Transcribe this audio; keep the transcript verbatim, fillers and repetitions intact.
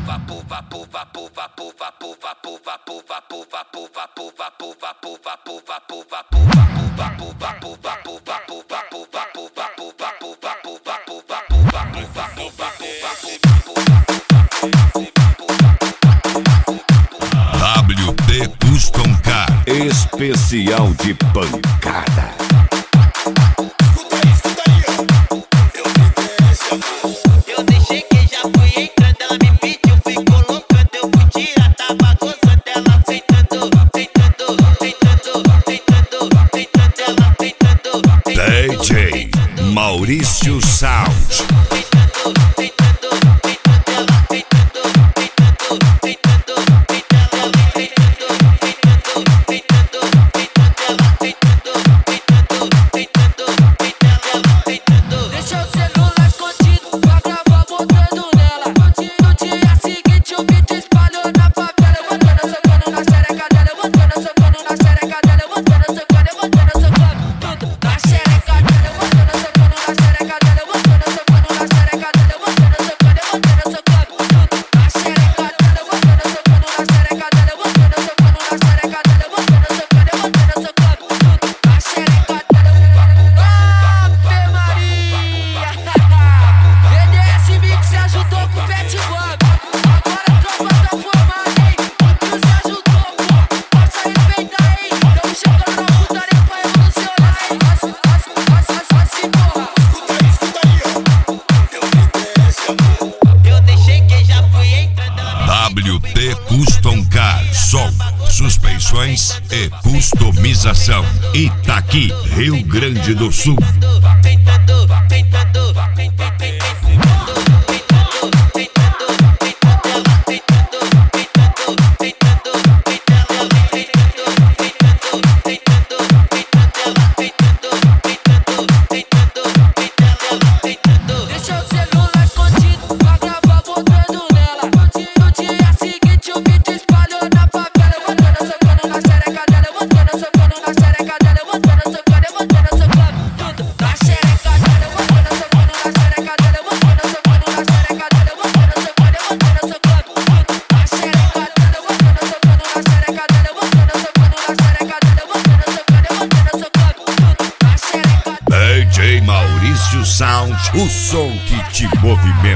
W D Custom Car, especial de pancada. Eu deixei que já fui entrando, ela me pediu, fui colocando, eu fui tirar, tava gozando, ela sentando, sentando, sentando, sentando, sentando, ela sentando. D J Maurício Sound. W D Custom Car, som, suspensões e customização. Itaqui, Rio Grande do Sul. D J Maurício Sound, o som que te movimenta.